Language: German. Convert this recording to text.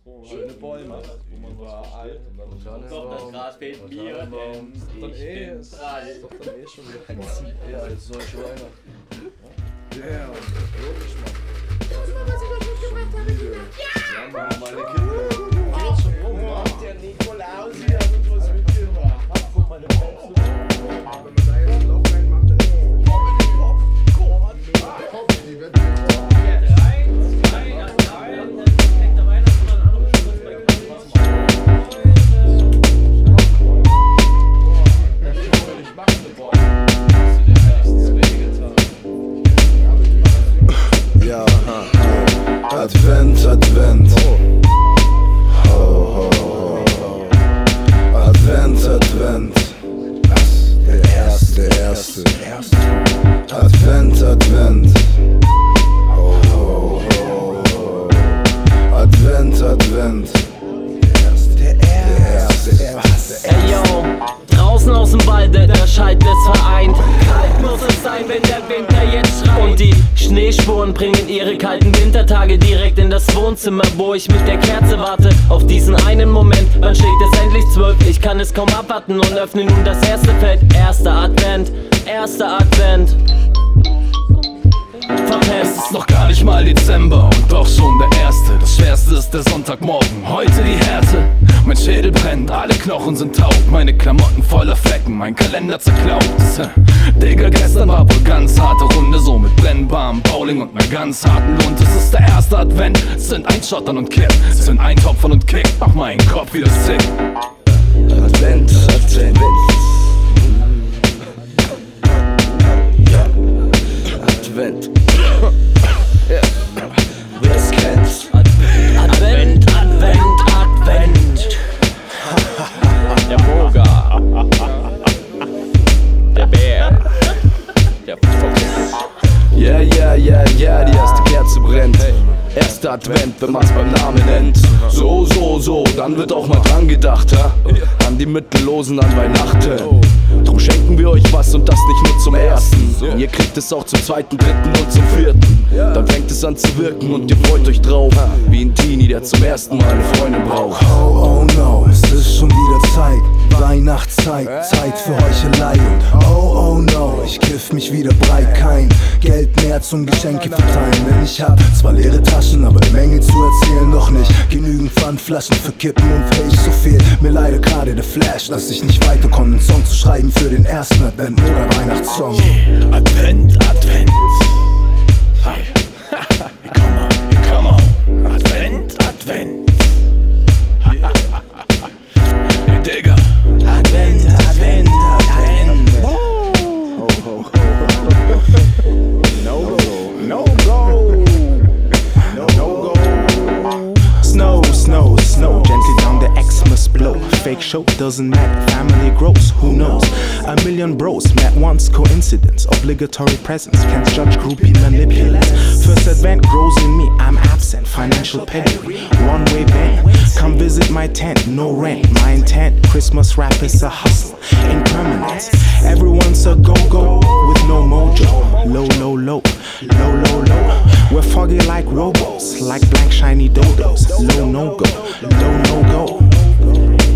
schöne Bäume, wo man war alt und dann doch, das Gras fehlt mir, denn ist doch dann schon wieder ein Ziel. Ja, als solche Weihnachten. Ja, logisch, Mann. Was ich euch mitgebracht habe, Kinder? Ja, Mann, meine Kinder. Geht schon rum, Mann. Der Nikolaus hier hat uns was mitgebracht. Guck, meine Popcorn. Wenn man da jetzt ein Loch reinmacht, dann ist es Popcorn. Die wird Ja, Advent, Advent. Ho, ho, ho, ho. Advent, Advent. Was? Der erste. Advent, Advent. Ho, ho, ho, ho. Advent, Advent. Der erste. Ey yo, draußen aus dem Walde, der Scheit ist vereint. Kalt muss es sein, wenn der Winter jetzt schreit. Und die Schneespuren bringen ihre kalten Wintertage direkt in das Wohnzimmer, wo ich mit der Kerze warte auf diesen einen Moment. Wann schlägt es endlich 12? Ich kann es kaum abwarten und öffne nun das erste Feld. Erster Advent. Es ist noch gar nicht mal Dezember und doch schon der erste. Das Schwerste ist der Sonntagmorgen, heute die Härte. Mein Schädel brennt, alle Knochen sind taub, meine Klamotten voller Flecken, mein Kalender zerklaut. Digga, gestern war wohl ganz harte Runde, so mit brennbarem Bowling und einer ganz harten Lunte. Es ist der erste Advent, es sind Einschottern und Kipp, es sind Eintopfern und Kick, mach mein Kopf wieder sick. Advent. Advent. Ja. Wer es kennt. Advent. der Moga, der Bär, der Fuchs. Ja, die erste Kerze brennt. Erster Advent, wenn man's beim Namen nennt. So, dann wird auch mal dran gedacht, ha? An die Mittellosen an Weihnachten. Drum schenken wir euch was und das nicht nur zum ersten. Und ihr kriegt es auch zum zweiten, dritten und zum vierten. Dann fängt es an zu wirken und ihr freut euch drauf. Wie ein Teenie, der zum ersten Mal eine Freundin braucht. Oh no, es ist schon wieder Zeit. Weihnachtszeit, Zeit für Heuchelei und oh no, ich kiff mich wieder breit. Kein Geld mehr zum Geschenke verteilen, denn ich hab zwar leere Taschen, aber eine Menge zu erzählen. Doch nicht genügend Pfandflaschen für Kippen und Fake. So fehlt mir leider gerade der Flash, dass ich nicht weiterkomme, einen Song zu schreiben für den ersten Advent oder Weihnachtssong. Advent. Come on. Advent. Hey, Digga. Advent. Snow, gently down the Xmas blow. Fake show doesn't matter, family grows, who knows? A million bros met once, coincidence. Obligatory presents, can't judge groupie manipulants. First advent grows in me, I'm absent. Financial pedigree, one-way band. Come visit my tent, no rent. My intent, Christmas rap is a hustle, impermanence. Everyone's a go-go with no mojo. Low. We're foggy like robos, like blank shiny dodos. Low no go.